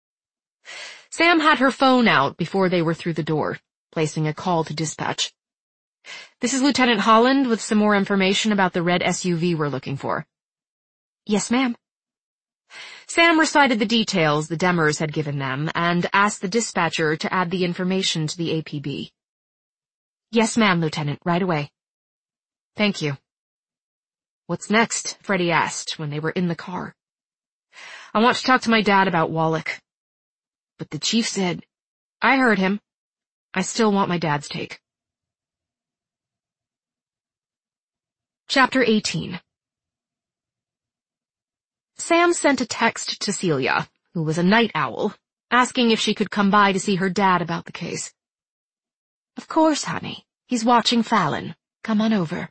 Sam had her phone out before they were through the door, placing a call to dispatch. This is Lieutenant Holland with some more information about the red SUV we're looking for. Yes, ma'am. Sam recited the details the Demers had given them and asked the dispatcher to add the information to the APB. Yes, ma'am, Lieutenant, right away. Thank you. What's next? Freddie asked when they were in the car. I want to talk to my dad about Wallach. But the chief said, I heard him. I still want my dad's take. Chapter 18. Sam sent a text to Celia, who was a night owl, asking if she could come by to see her dad about the case. Of course, honey. He's watching Fallon. Come on over.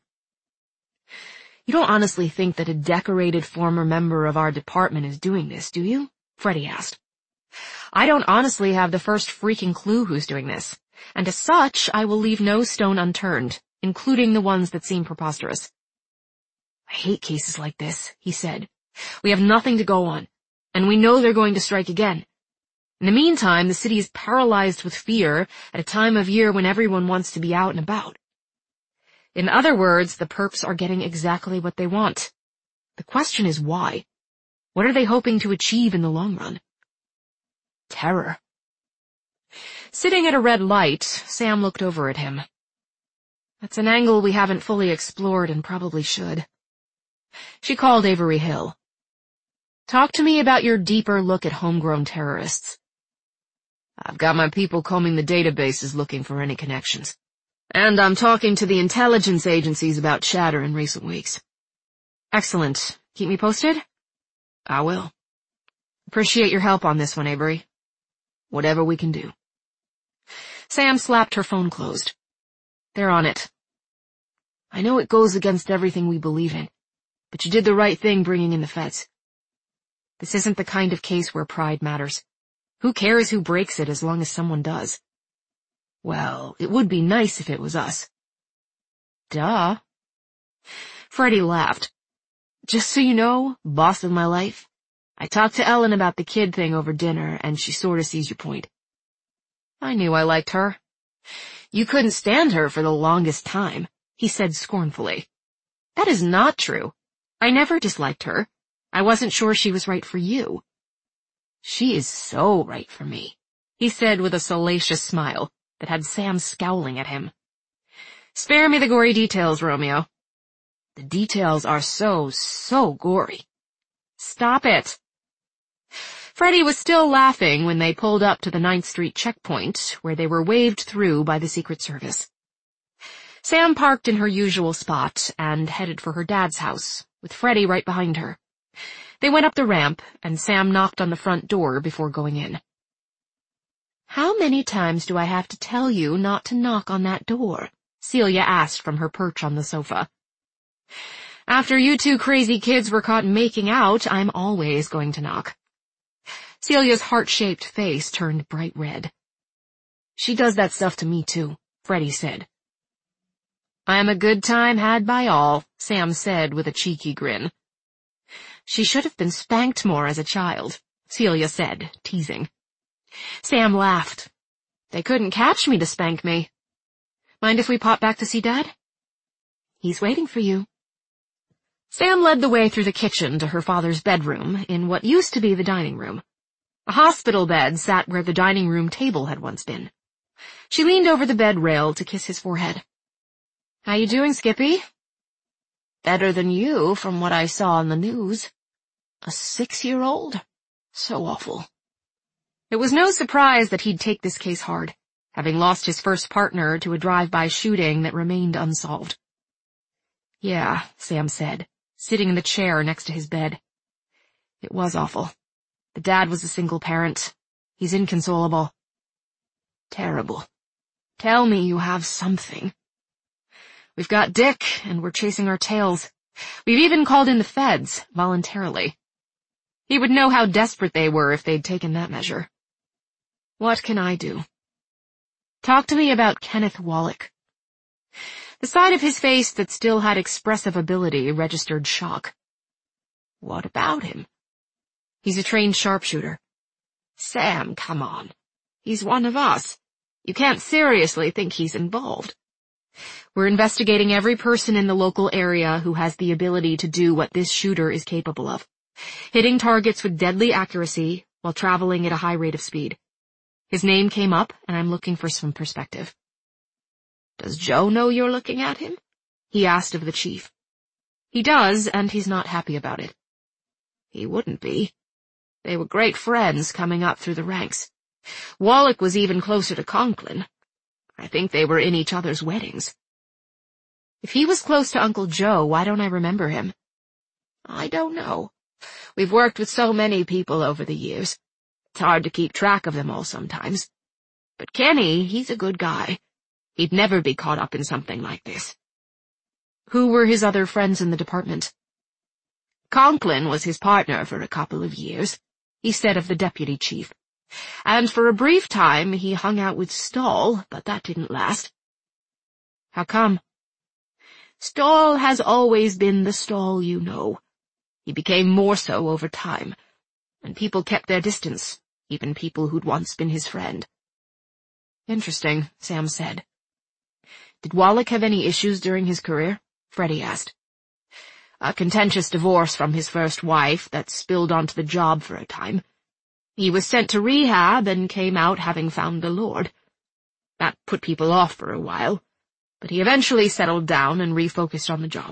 You don't honestly think that a decorated former member of our department is doing this, do you? Freddie asked. I don't honestly have the first freaking clue who's doing this, and as such, I will leave no stone unturned, including the ones that seem preposterous. I hate cases like this, he said. We have nothing to go on, and we know they're going to strike again. In the meantime, the city is paralyzed with fear at a time of year when everyone wants to be out and about. In other words, the perps are getting exactly what they want. The question is why? What are they hoping to achieve in the long run? Terror. Sitting at a red light, Sam looked over at him. That's an angle we haven't fully explored and probably should. She called Avery Hill. Talk to me about your deeper look at homegrown terrorists. I've got my people combing the databases looking for any connections. And I'm talking to the intelligence agencies about chatter in recent weeks. Excellent. Keep me posted? I will. Appreciate your help on this one, Avery. Whatever we can do. Sam slapped her phone closed. They're on it. I know it goes against everything we believe in, but you did the right thing bringing in the feds. This isn't the kind of case where pride matters. Who cares who breaks it as long as someone does? Well, it would be nice if it was us. Duh. Freddie laughed. Just so you know, boss of my life, I talked to Ellen about the kid thing over dinner, and she sort of sees your point. I knew I liked her. You couldn't stand her for the longest time, he said scornfully. That is not true. I never disliked her. I wasn't sure she was right for you. She is so right for me, he said with a salacious smile that had Sam scowling at him. Spare me the gory details, Romeo. The details are so gory. Stop it. Freddie was still laughing when they pulled up to the 9th Street checkpoint, where they were waved through by the Secret Service. Sam parked in her usual spot and headed for her dad's house, with Freddie right behind her. They went up the ramp, and Sam knocked on the front door before going in. "How many times do I have to tell you not to knock on that door?" Celia asked from her perch on the sofa. "After you two crazy kids were caught making out, I'm always going to knock." Celia's heart-shaped face turned bright red. "She does that stuff to me too," Freddie said. "I'm a good time had by all," Sam said with a cheeky grin. "She should have been spanked more as a child," Celia said, teasing. Sam laughed. "They couldn't catch me to spank me. Mind if we pop back to see Dad?" "He's waiting for you." Sam led the way through the kitchen to her father's bedroom in what used to be the dining room. A hospital bed sat where the dining room table had once been. She leaned over the bed rail to kiss his forehead. "How you doing, Skippy?" "Better than you, from what I saw on the news. A 6-year-old? So awful." It was no surprise that he'd take this case hard, having lost his first partner to a drive-by shooting that remained unsolved. "Yeah," Sam said, sitting in the chair next to his bed. "It was awful. The dad was a single parent. He's inconsolable." "Terrible. Tell me you have something." "We've got Dick, and we're chasing our tails. We've even called in the feds, voluntarily. He would know how desperate they were if they'd taken that measure. What can I do?" "Talk to me about Kenneth Wallach." The side of his face that still had expressive ability registered shock. "What about him?" "He's a trained sharpshooter." "Sam, come on. He's one of us. You can't seriously think he's involved." "We're investigating every person in the local area who has the ability to do what this shooter is capable of, hitting targets with deadly accuracy while traveling at a high rate of speed. His name came up, and I'm looking for some perspective." "Does Joe know you're looking at him?" he asked of the chief. "He does, and he's not happy about it." "He wouldn't be. They were great friends coming up through the ranks. Wallach was even closer to Conklin. I think they were in each other's weddings." "If he was close to Uncle Joe, why don't I remember him?" "I don't know. We've worked with so many people over the years. It's hard to keep track of them all sometimes. But Kenny, he's a good guy. He'd never be caught up in something like this." "Who were his other friends in the department?" "Conklin was his partner for a couple of years," he said of the deputy chief. "And for a brief time he hung out with Stahl, but that didn't last." "How come?" "Stahl has always been the Stahl you know. He became more so over time, and people kept their distance, even people who'd once been his friend." "Interesting," Sam said. "Did Wallach have any issues during his career?" Freddie asked. "A contentious divorce from his first wife that spilled onto the job for a time. He was sent to rehab and came out having found the Lord. That put people off for a while, but he eventually settled down and refocused on the job."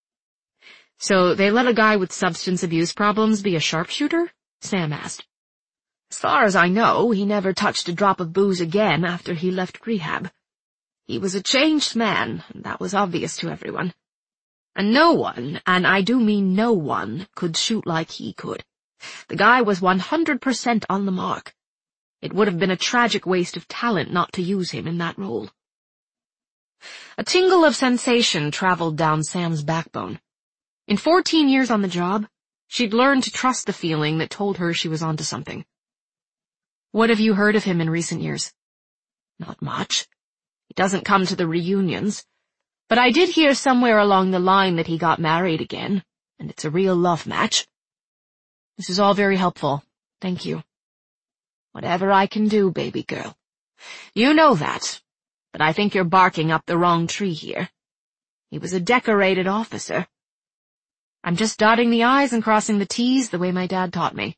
"So they let a guy with substance abuse problems be a sharpshooter?" Sam asked. "As far as I know, he never touched a drop of booze again after he left rehab. He was a changed man, and that was obvious to everyone. And no one, and I do mean no one, could shoot like he could. The guy was 100% on the mark. It would have been a tragic waste of talent not to use him in that role." A tingle of sensation traveled down Sam's backbone. In 14 years on the job, she'd learned to trust the feeling that told her she was onto something. "What have you heard of him in recent years?" "Not much. He doesn't come to the reunions. But I did hear somewhere along the line that he got married again, and it's a real love match." "This is all very helpful. Thank you." "Whatever I can do, baby girl. You know that, but I think you're barking up the wrong tree here. He was a decorated officer." "I'm just dotting the I's and crossing the T's the way my dad taught me."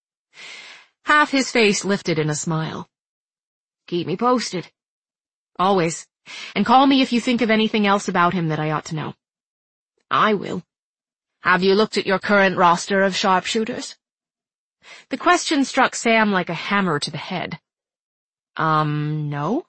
Half his face lifted in a smile. "Keep me posted." "Always. And call me if you think of anything else about him that I ought to know." "I will. Have you looked at your current roster of sharpshooters?" The question struck Sam like a hammer to the head. No?"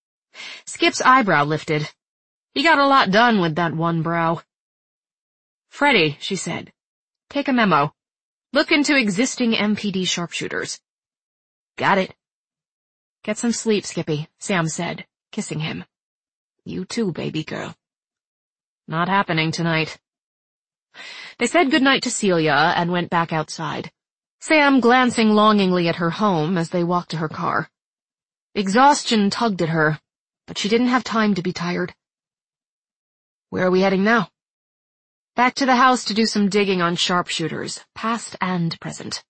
Skip's eyebrow lifted. He got a lot done with that one brow. Freddie, she said, take a memo. Look into existing MPD sharpshooters. Got it. Get some sleep, Skippy, Sam said, kissing him. You too, baby girl. Not happening tonight. They said goodnight to Celia and went back outside, Sam glancing longingly at her home as they walked to her car. Exhaustion tugged at her, but she didn't have time to be tired. Where are we heading now? Back to the house to do some digging on sharpshooters, past and present.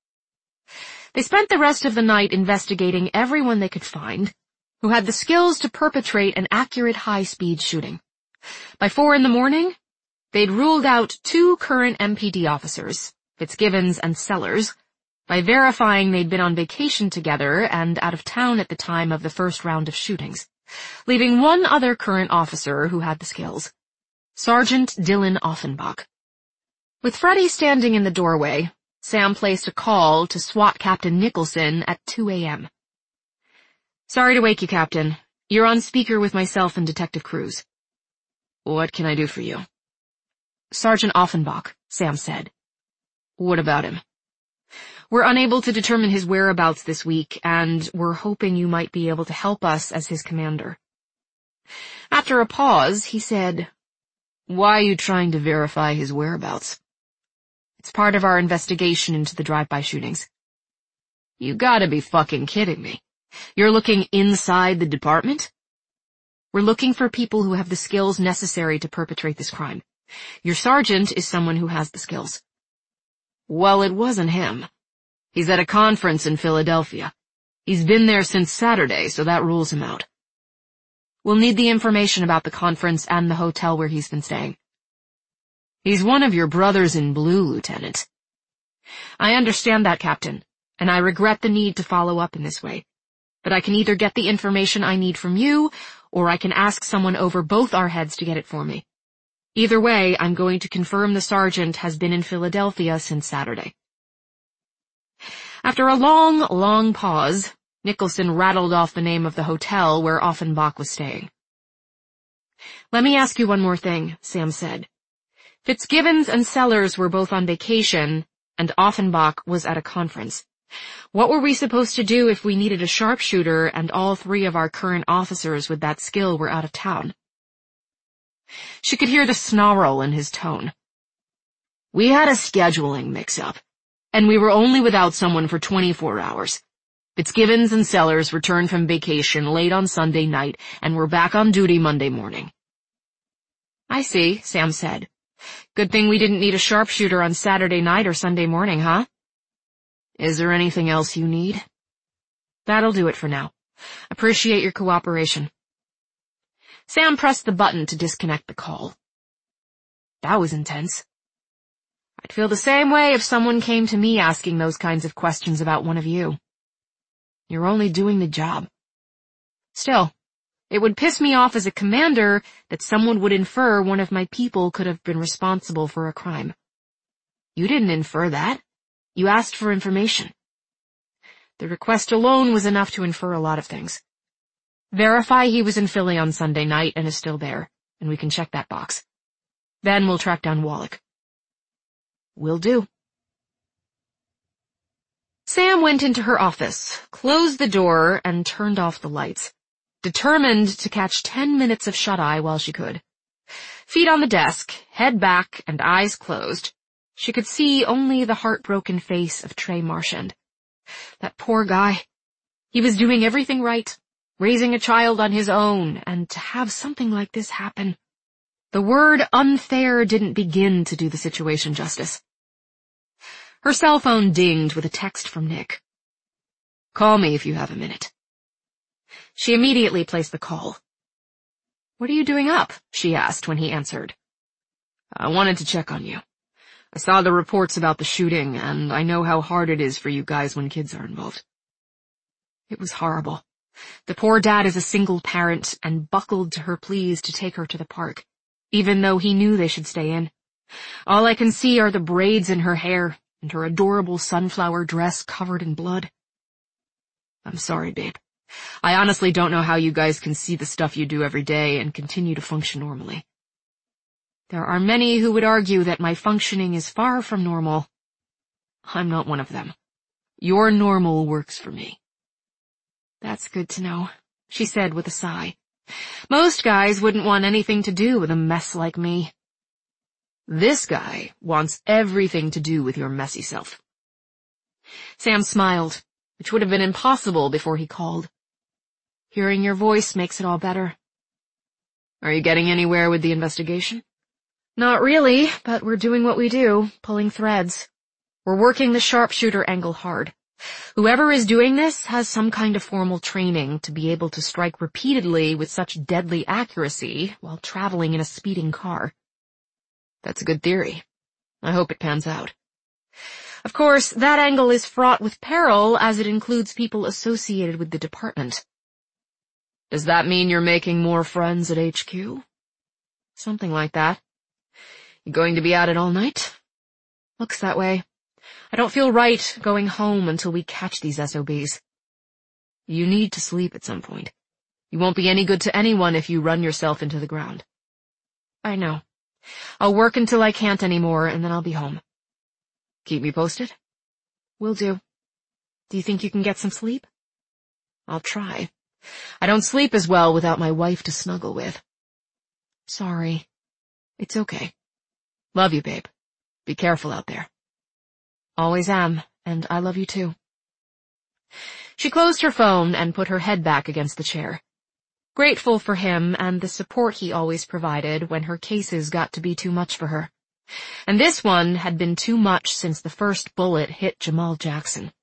They spent the rest of the night investigating everyone they could find who had the skills to perpetrate an accurate high-speed shooting. By 4 a.m, they'd ruled out 2 current MPD officers, Fitzgibbons and Sellers, by verifying they'd been on vacation together and out of town at the time of the first round of shootings, leaving 1 other current officer who had the skills, Sergeant Dylan Offenbach. With Freddie standing in the doorway, Sam placed a call to SWAT Captain Nicholson at 2 a.m. Sorry to wake you, Captain. You're on speaker with myself and Detective Cruz. What can I do for you? Sergeant Offenbach, Sam said. What about him? We're unable to determine his whereabouts this week, and we're hoping you might be able to help us as his commander. After a pause, he said, Why are you trying to verify his whereabouts? It's part of our investigation into the drive-by shootings. You gotta be fucking kidding me. You're looking inside the department? We're looking for people who have the skills necessary to perpetrate this crime. Your sergeant is someone who has the skills. Well, it wasn't him. He's at a conference in Philadelphia. He's been there since Saturday, so that rules him out. We'll need the information about the conference and the hotel where he's been staying. He's one of your brothers in blue, Lieutenant. I understand that, Captain, and I regret the need to follow up in this way. But I can either get the information I need from you, or I can ask someone over both our heads to get it for me. Either way, I'm going to confirm the sergeant has been in Philadelphia since Saturday. After a long pause, Nicholson rattled off the name of the hotel where Offenbach was staying. Let me ask you one more thing, Sam said. Fitzgibbons and Sellers were both on vacation, and Offenbach was at a conference. What were we supposed to do if we needed a sharpshooter and all 3 of our current officers with that skill were out of town? She could hear the snarl in his tone. We had a scheduling mix-up, and we were only without someone for 24 hours. Fitzgibbons and Sellers returned from vacation late on Sunday night and were back on duty Monday morning. I see, Sam said. Good thing we didn't need a sharpshooter on Saturday night or Sunday morning, huh? Is there anything else you need? That'll do it for now. Appreciate your cooperation. Sam pressed the button to disconnect the call. That was intense. I'd feel the same way if someone came to me asking those kinds of questions about one of you. You're only doing the job. Still, it would piss me off as a commander that someone would infer one of my people could have been responsible for a crime. You didn't infer that. You asked for information. The request alone was enough to infer a lot of things. Verify he was in Philly on Sunday night and is still there, and we can check that box. Then we'll track down Wallach. Will do. Sam went into her office, closed the door, and turned off the lights, determined to catch 10 minutes of shut-eye while she could. Feet on the desk, head back, and eyes closed, she could see only the heartbroken face of Trey Marchand. That poor guy. He was doing everything right, raising a child on his own, and to have something like this happen. The word unfair didn't begin to do the situation justice. Her cell phone dinged with a text from Nick. Call me if you have a minute. She immediately placed the call. What are you doing up? She asked when he answered. I wanted to check on you. I saw the reports about the shooting, and I know how hard it is for you guys when kids are involved. It was horrible. The poor dad is a single parent and buckled to her pleas to take her to the park, even though he knew they should stay in. All I can see are the braids in her hair and her adorable sunflower dress covered in blood. I'm sorry, babe. I honestly don't know how you guys can see the stuff you do every day and continue to function normally. There are many who would argue that my functioning is far from normal. I'm not one of them. Your normal works for me. That's good to know, she said with a sigh. Most guys wouldn't want anything to do with a mess like me. This guy wants everything to do with your messy self. Sam smiled, which would have been impossible before he called. Hearing your voice makes it all better. Are you getting anywhere with the investigation? Not really, but we're doing what we do, pulling threads. We're working the sharpshooter angle hard. Whoever is doing this has some kind of formal training to be able to strike repeatedly with such deadly accuracy while traveling in a speeding car. That's a good theory. I hope it pans out. Of course, that angle is fraught with peril as it includes people associated with the department. Does that mean you're making more friends at HQ? Something like that. You going to be at it all night? Looks that way. I don't feel right going home until we catch these SOBs. You need to sleep at some point. You won't be any good to anyone if you run yourself into the ground. I know. I'll work until I can't anymore, and then I'll be home. Keep me posted? Will do. Do you think you can get some sleep? I'll try. I don't sleep as well without my wife to snuggle with. Sorry. It's okay. Love you, babe. Be careful out there. Always am, and I love you too. She closed her phone and put her head back against the chair. Grateful for him and the support he always provided when her cases got to be too much for her. And this one had been too much since the first bullet hit Jamal Jackson.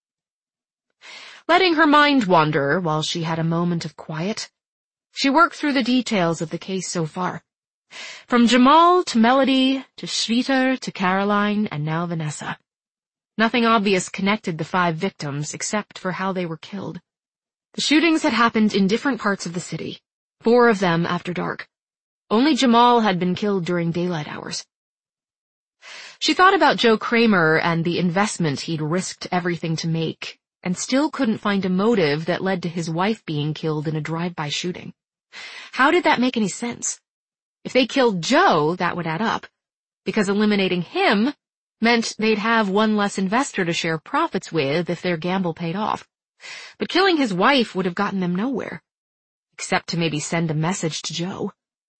Letting her mind wander while she had a moment of quiet, she worked through the details of the case so far. From Jamal to Melody to Shveta to Caroline and now Vanessa. Nothing obvious connected the 5 victims except for how they were killed. The shootings had happened in different parts of the city, 4 of them after dark. Only Jamal had been killed during daylight hours. She thought about Joe Kramer and the investment he'd risked everything to make, and still couldn't find a motive that led to his wife being killed in a drive-by shooting. How did that make any sense? If they killed Joe, that would add up, because eliminating him meant they'd have one less investor to share profits with if their gamble paid off. But killing his wife would have gotten them nowhere, except to maybe send a message to Joe.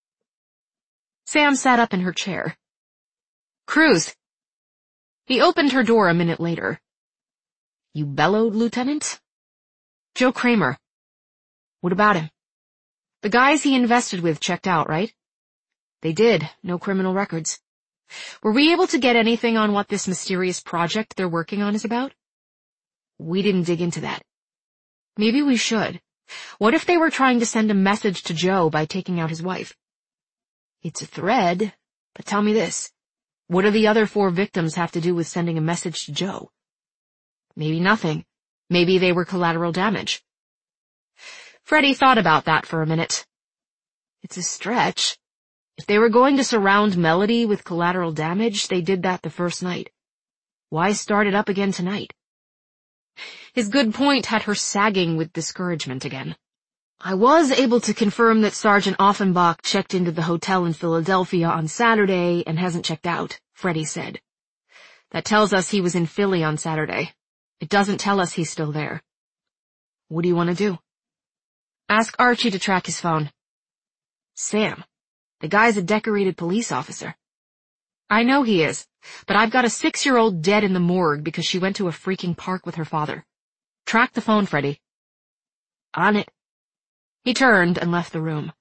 Sam sat up in her chair. Cruz. He opened her door a minute later. You bellowed, Lieutenant? Joe Kramer. What about him? The guys he invested with checked out, right? They did. No criminal records. Were we able to get anything on what this mysterious project they're working on is about? We didn't dig into that. Maybe we should. What if they were trying to send a message to Joe by taking out his wife? It's a thread, but tell me this. What do the other 4 victims have to do with sending a message to Joe? Maybe nothing. Maybe they were collateral damage. Freddie thought about that for a minute. It's a stretch. If they were going to surround Melody with collateral damage, they did that the first night. Why start it up again tonight? His good point had her sagging with discouragement again. I was able to confirm that Sergeant Offenbach checked into the hotel in Philadelphia on Saturday and hasn't checked out, Freddie said. That tells us he was in Philly on Saturday. It doesn't tell us he's still there. What do you want to do? Ask Archie to track his phone. Sam, the guy's a decorated police officer. I know he is, but I've got a 6-year-old dead in the morgue because she went to a freaking park with her father. Track the phone, Freddie. On it. He turned and left the room.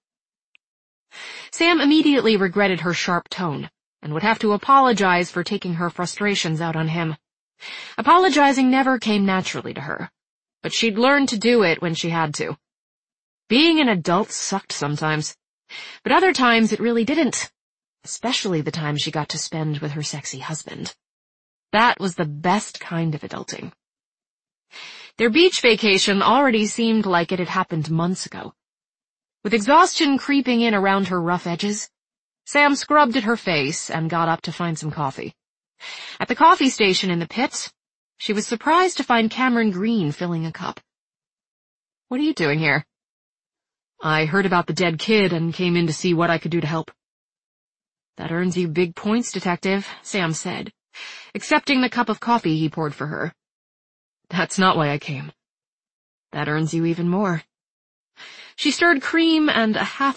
Sam immediately regretted her sharp tone and would have to apologize for taking her frustrations out on him. Apologizing never came naturally to her, but she'd learned to do it when she had to. Being an adult sucked sometimes, but other times it really didn't, especially the time she got to spend with her sexy husband. That was the best kind of adulting. Their beach vacation already seemed like it had happened months ago. With exhaustion creeping in around her rough edges, Sam scrubbed at her face and got up to find some coffee. At the coffee station in the pits, she was surprised to find Cameron Green filling a cup. What are you doing here? I heard about the dead kid and came in to see what I could do to help. That earns you big points, Detective, Sam said, accepting the cup of coffee he poured for her. That's not why I came. That earns you even more. She stirred cream and a half